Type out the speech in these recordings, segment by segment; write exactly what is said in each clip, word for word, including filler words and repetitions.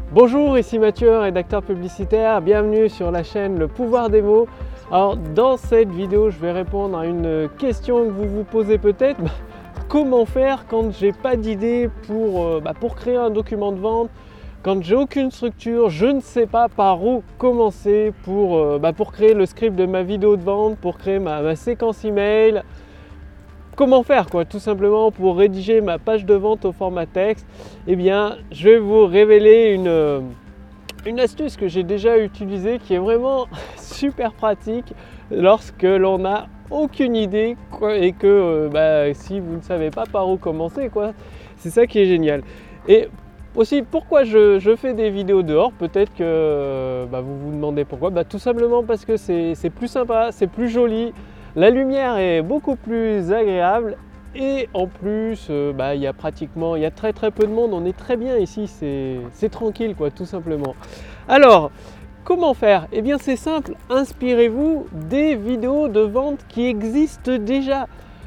Bonjour, ici Mathieu, rédacteur publicitaire, bienvenue sur la chaîne Le Pouvoir des mots. Alors dans cette vidéo, je vais répondre à une question que vous vous posez peut-être. Comment faire quand j'ai pas d'idée pour, euh, bah, pour créer un document de vente, quand j'ai aucune structure, je ne sais pas par où commencer pour, euh, bah, pour créer le script de ma vidéo de vente, pour créer ma, ma séquence email. Comment faire quoi, tout simplement pour rédiger ma page de vente au format texte? Eh bien, je vais vous révéler une, une astuce que j'ai déjà utilisée qui est vraiment super pratique lorsque l'on n'a aucune idée quoi, et que euh, bah, si vous ne savez pas par où commencer, quoi, c'est ça qui est génial. Et aussi, pourquoi je, je fais des vidéos dehors? Peut-être que bah, vous vous demandez pourquoi. Bah, tout simplement parce que c'est plus sympa, c'est plus joli. La lumière est beaucoup plus agréable et en plus, euh, bah, il y a pratiquement, il y a très très peu de monde, on est très bien ici, c'est tranquille quoi, tout simplement. Alors, comment faire? Eh bien c'est simple, inspirez-vous des vidéos de vente qui existent déjà.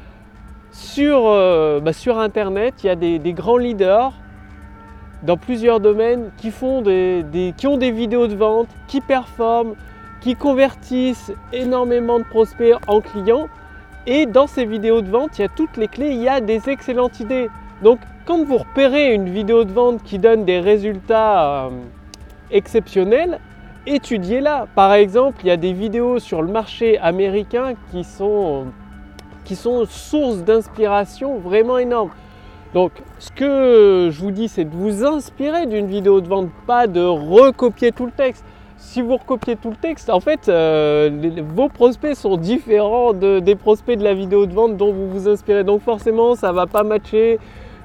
Sur, euh, bah, sur internet, il y a des, des grands leaders dans plusieurs domaines qui, font des, des, qui ont des vidéos de vente, qui performent, qui convertissent énormément de prospects en clients. Et dans ces vidéos de vente, il y a toutes les clés, il y a des excellentes idées. Donc quand vous repérez une vidéo de vente qui donne des résultats euh, exceptionnels, étudiez-la. Par exemple, il y a des vidéos sur le marché américain qui sont, qui sont source d'inspiration vraiment énorme. Donc ce que je vous dis, c'est de vous inspirer d'une vidéo de vente, pas de recopier tout le texte. Si vous recopiez tout le texte, en fait, euh, les, vos prospects sont différents de, des prospects de la vidéo de vente dont vous vous inspirez. Donc forcément, ça ne va pas matcher.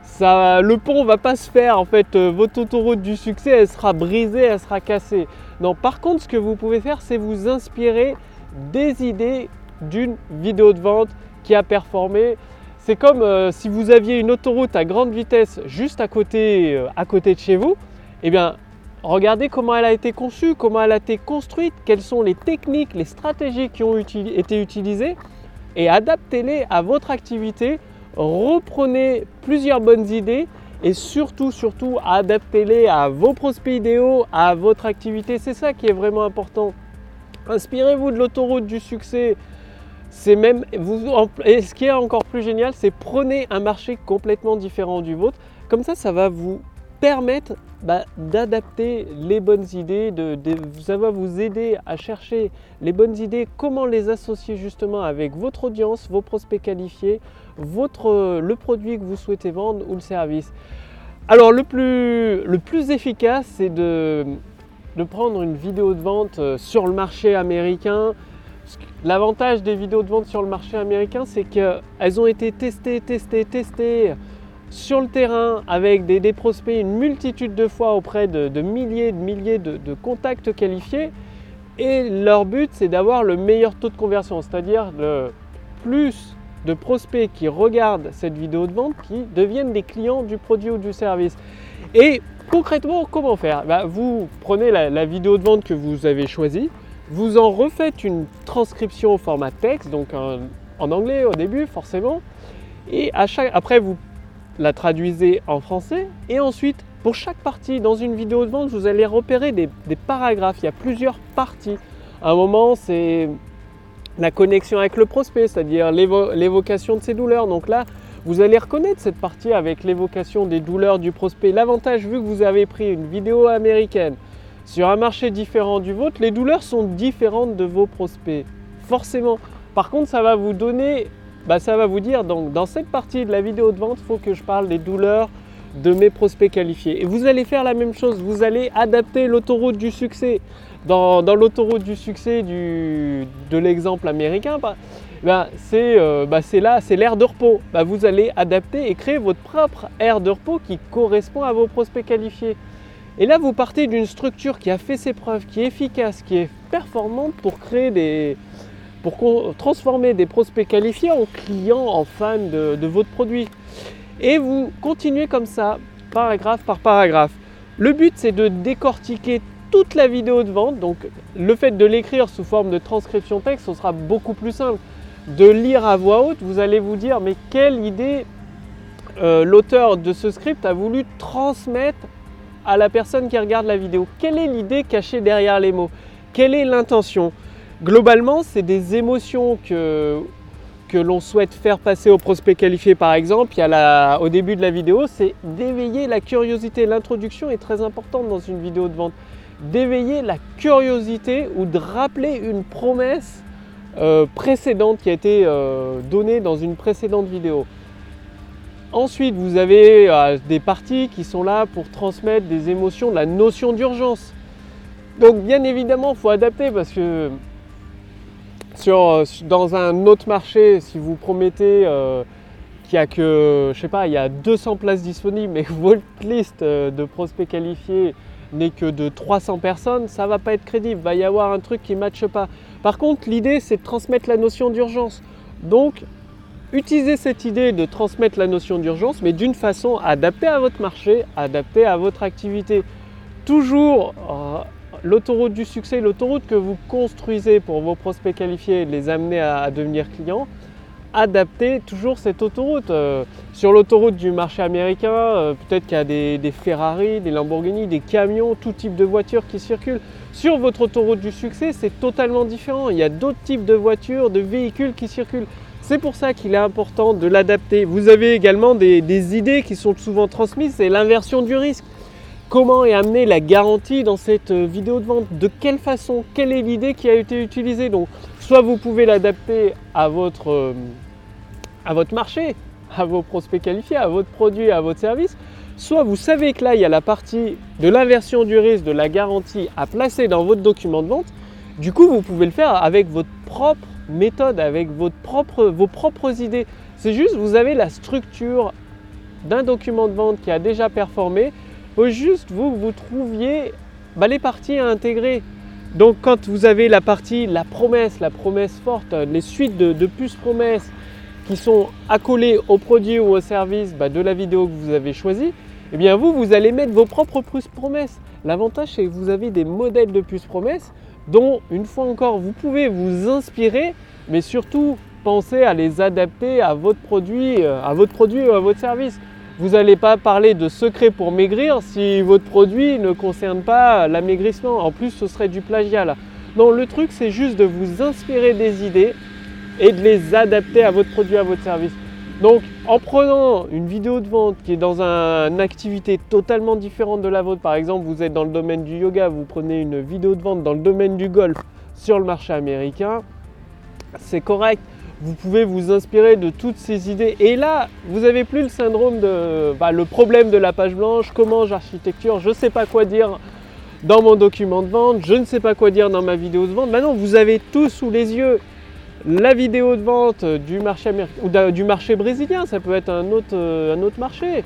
Ça, le pont ne va pas se faire. En fait, euh, votre autoroute du succès, elle sera brisée, elle sera cassée. Non, par contre, ce que vous pouvez faire, c'est vous inspirer des idées d'une vidéo de vente qui a performé. C'est comme euh, si vous aviez une autoroute à grande vitesse juste à côté, euh, à côté de chez vous. Eh bien, regardez comment elle a été conçue, comment elle a été construite, quelles sont les techniques, les stratégies qui ont uti- été utilisées et adaptez-les à votre activité. Reprenez plusieurs bonnes idées et surtout, surtout, adaptez-les à vos prospects idéaux, à votre activité. C'est ça qui est vraiment important. Inspirez-vous de l'autoroute du succès. C'est même, vous, et ce qui est encore plus génial, c'est prenez un marché complètement différent du vôtre. Comme ça, ça va vous permettre bah, d'adapter les bonnes idées, de, de, ça va vous aider à chercher les bonnes idées, comment les associer justement avec votre audience, vos prospects qualifiés, votre, le produit que vous souhaitez vendre ou le service. Alors le plus, le plus efficace, c'est de, de prendre une vidéo de vente sur le marché américain. L'avantage des vidéos de vente sur le marché américain, c'est qu'elles ont été testées, testées, testées sur le terrain avec des, des prospects une multitude de fois auprès de, de milliers de milliers de, de contacts qualifiés et leur but c'est d'avoir le meilleur taux de conversion, c'est-à-dire le plus de prospects qui regardent cette vidéo de vente qui deviennent des clients du produit ou du service. Et concrètement, comment faire? Bah, vous prenez la, la vidéo de vente que vous avez choisie, vous en refaites une transcription au format texte, donc un, en anglais au début forcément, et à chaque, après vous la traduisez en français et ensuite pour chaque partie dans une vidéo de vente vous allez repérer des, des paragraphes, il y a plusieurs parties. À un moment c'est la connexion avec le prospect, c'est-à-dire l'évo l'évocation de ses douleurs, donc là vous allez reconnaître cette partie avec l'évocation des douleurs du prospect. L'avantage, vu que vous avez pris une vidéo américaine sur un marché différent du vôtre, les douleurs sont différentes de vos prospects, forcément. Par contre, ça va vous donner, bah, ça va vous dire, donc dans cette partie de la vidéo de vente, il faut que je parle des douleurs de mes prospects qualifiés. Et vous allez faire la même chose, vous allez adapter l'autoroute du succès. Dans, dans l'autoroute du succès du, de l'exemple américain, bah, bah, c'est euh, bah, là, c'est l'aire de repos. Bah, vous allez adapter et créer votre propre aire de repos qui correspond à vos prospects qualifiés. Et là, vous partez d'une structure qui a fait ses preuves, qui est efficace, qui est performante pour créer des, pour transformer des prospects qualifiés en clients, en fans de, de votre produit. Et vous continuez comme ça, paragraphe par paragraphe. Le but, c'est de décortiquer toute la vidéo de vente. Donc, le fait de l'écrire sous forme de transcription texte, ce sera beaucoup plus simple. De lire à voix haute, vous allez vous dire, mais quelle idée euh, l'auteur de ce script a voulu transmettre à la personne qui regarde la vidéo. Quelle est l'idée cachée derrière les mots? Quelle est l'intention? Globalement, c'est des émotions que, que l'on souhaite faire passer au prospect qualifié par exemple. Il y a la, au début de la vidéo, c'est d'éveiller la curiosité. L'introduction est très importante dans une vidéo de vente. D'éveiller la curiosité ou de rappeler une promesse euh, précédente qui a été euh, donnée dans une précédente vidéo. Ensuite, vous avez euh, des parties qui sont là pour transmettre des émotions, de la notion d'urgence. Donc bien évidemment, il faut adapter parce que sur, dans un autre marché, si vous promettez euh, qu'il n'y a que, je sais pas, il y a deux cents places disponibles mais que votre liste de prospects qualifiés n'est que de trois cents personnes, ça ne va pas être crédible, il va y avoir un truc qui ne matche pas. Par contre, l'idée, c'est de transmettre la notion d'urgence. Donc, utilisez cette idée de transmettre la notion d'urgence, mais d'une façon adaptée à votre marché, adaptée à votre activité. Toujours euh, l'autoroute du succès, l'autoroute que vous construisez pour vos prospects qualifiés et de les amener à, à devenir clients, adaptez toujours cette autoroute. Euh, sur l'autoroute du marché américain, euh, peut-être qu'il y a des, des Ferrari, des Lamborghini, des camions, tout type de voitures qui circulent. Sur votre autoroute du succès, c'est totalement différent. Il y a d'autres types de voitures, de véhicules qui circulent. C'est pour ça qu'il est important de l'adapter. Vous avez également des, des idées qui sont souvent transmises, c'est l'inversion du risque. Comment est amenée la garantie dans cette vidéo de vente? De quelle façon? Quelle est l'idée qui a été utilisée? Donc, soit vous pouvez l'adapter à votre, euh, à votre marché, à vos prospects qualifiés, à votre produit, à votre service. Soit vous savez que là, il y a la partie de l'inversion du risque, de la garantie à placer dans votre document de vente. Du coup, vous pouvez le faire avec votre propre méthode, avec votre propre, vos propres idées. C'est juste, vous avez la structure d'un document de vente qui a déjà performé. Il faut juste vous, vous trouviez bah, les parties à intégrer. Donc quand vous avez la partie, la promesse, la promesse forte, les suites de, de plus promesses qui sont accolées au produit ou au service bah, de la vidéo que vous avez choisi, eh bien vous, vous allez mettre vos propres plus promesses. L'avantage, c'est que vous avez des modèles de plus promesses dont, une fois encore, vous pouvez vous inspirer, mais surtout pensez à les adapter à votre produit, à votre produit ou à votre service. Vous n'allez pas parler de secrets pour maigrir si votre produit ne concerne pas l'amaigrissement. En plus, ce serait du plagiat là. Non, le truc, c'est juste de vous inspirer des idées et de les adapter à votre produit, à votre service. Donc, en prenant une vidéo de vente qui est dans un, une activité totalement différente de la vôtre, par exemple, vous êtes dans le domaine du yoga, vous prenez une vidéo de vente dans le domaine du golf sur le marché américain, c'est correct. Vous pouvez vous inspirer de toutes ces idées et là, vous n'avez plus le syndrome de bah, le problème de la page blanche, comment j'architecture, je ne sais pas quoi dire dans mon document de vente, je ne sais pas quoi dire dans ma vidéo de vente. Maintenant, vous avez tout sous les yeux. La vidéo de vente du marché américain ou du marché brésilien, ça peut être un autre, un autre marché.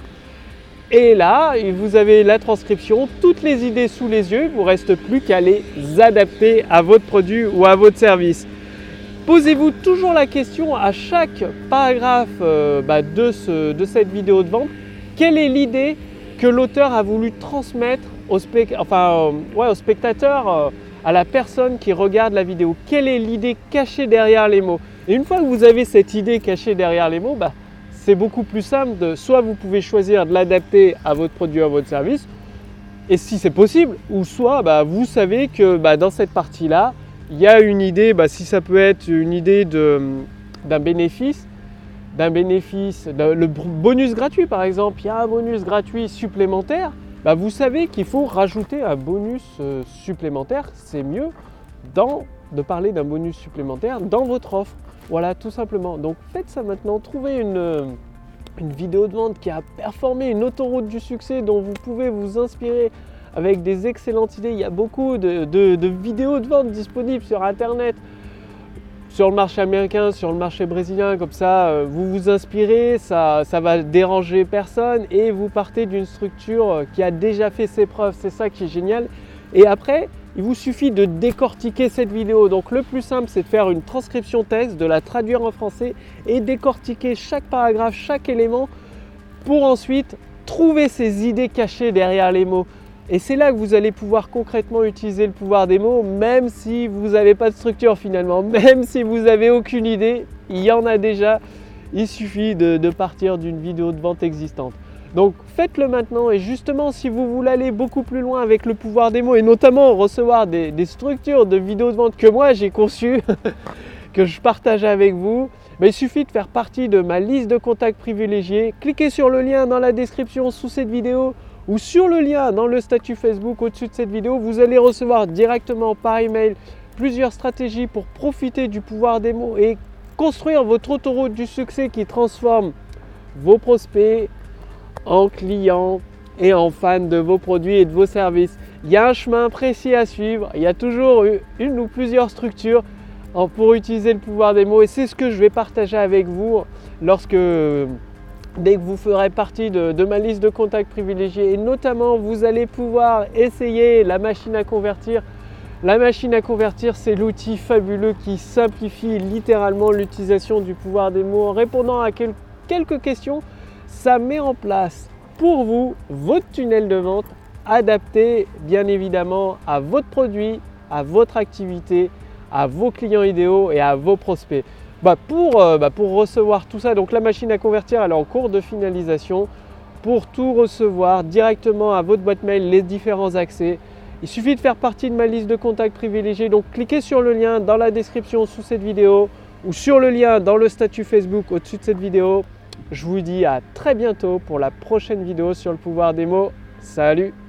Et là, vous avez la transcription, toutes les idées sous les yeux, il ne vous reste plus qu'à les adapter à votre produit ou à votre service. Posez-vous toujours la question à chaque paragraphe euh, bah, de, ce, de cette vidéo de vente, quelle est l'idée que l'auteur a voulu transmettre au, spect enfin, euh, ouais, au spectateur, euh, à la personne qui regarde la vidéo. Quelle est l'idée cachée derrière les mots? Et une fois que vous avez cette idée cachée derrière les mots, bah, c'est beaucoup plus simple. De, soit vous pouvez choisir de l'adapter à votre produit, à votre service, et si c'est possible, ou soit bah, vous savez que bah, dans cette partie-là, il y a une idée, bah, si ça peut être une idée d'un bénéfice, d'un bénéfice, le bonus gratuit par exemple, il y a un bonus gratuit supplémentaire, bah, vous savez qu'il faut rajouter un bonus euh, supplémentaire, c'est mieux dans, de parler d'un bonus supplémentaire dans votre offre. Voilà, tout simplement. Donc faites ça maintenant, trouvez une, une vidéo de vente qui a performé, une autoroute du succès dont vous pouvez vous inspirer avec des excellentes idées. Il y a beaucoup de, de, de vidéos de vente disponibles sur internet, sur le marché américain, sur le marché brésilien, comme ça vous vous inspirez, ça ça va déranger personne et vous partez d'une structure qui a déjà fait ses preuves, c'est ça qui est génial. Et après, il vous suffit de décortiquer cette vidéo. Donc le plus simple, c'est de faire une transcription texte, de la traduire en français et décortiquer chaque paragraphe, chaque élément pour ensuite trouver ces idées cachées derrière les mots. Et c'est là que vous allez pouvoir concrètement utiliser le pouvoir des mots, même si vous n'avez pas de structure finalement, même si vous n'avez aucune idée, il y en a déjà, il suffit de, de partir d'une vidéo de vente existante. Donc faites-le maintenant, et justement si vous voulez aller beaucoup plus loin avec le pouvoir des mots et notamment recevoir des, des structures de vidéos de vente que moi j'ai conçues, que je partage avec vous, mais il suffit de faire partie de ma liste de contacts privilégiés. Cliquez sur le lien dans la description sous cette vidéo ou sur le lien dans le statut Facebook au-dessus de cette vidéo. Vous allez recevoir directement par email plusieurs stratégies pour profiter du pouvoir des mots et construire votre autoroute du succès qui transforme vos prospects en clients et en fans de vos produits et de vos services. Il y a un chemin précis à suivre, il y a toujours une ou plusieurs structures pour utiliser le pouvoir des mots, et c'est ce que je vais partager avec vous lorsque, dès que vous ferez partie de, de ma liste de contacts privilégiés, et notamment vous allez pouvoir essayer la machine à convertir. La machine à convertir, c'est l'outil fabuleux qui simplifie littéralement l'utilisation du pouvoir des mots en répondant à quel, quelques questions. Ça met en place pour vous votre tunnel de vente adapté bien évidemment à votre produit, à votre activité, à vos clients idéaux et à vos prospects. Bah pour, euh, bah pour recevoir tout ça, donc la machine à convertir, elle est en cours de finalisation. Pour tout recevoir directement à votre boîte mail, les différents accès, il suffit de faire partie de ma liste de contacts privilégiés. Donc cliquez sur le lien dans la description sous cette vidéo ou sur le lien dans le statut Facebook au-dessus de cette vidéo. Je vous dis à très bientôt pour la prochaine vidéo sur le pouvoir des mots. Salut!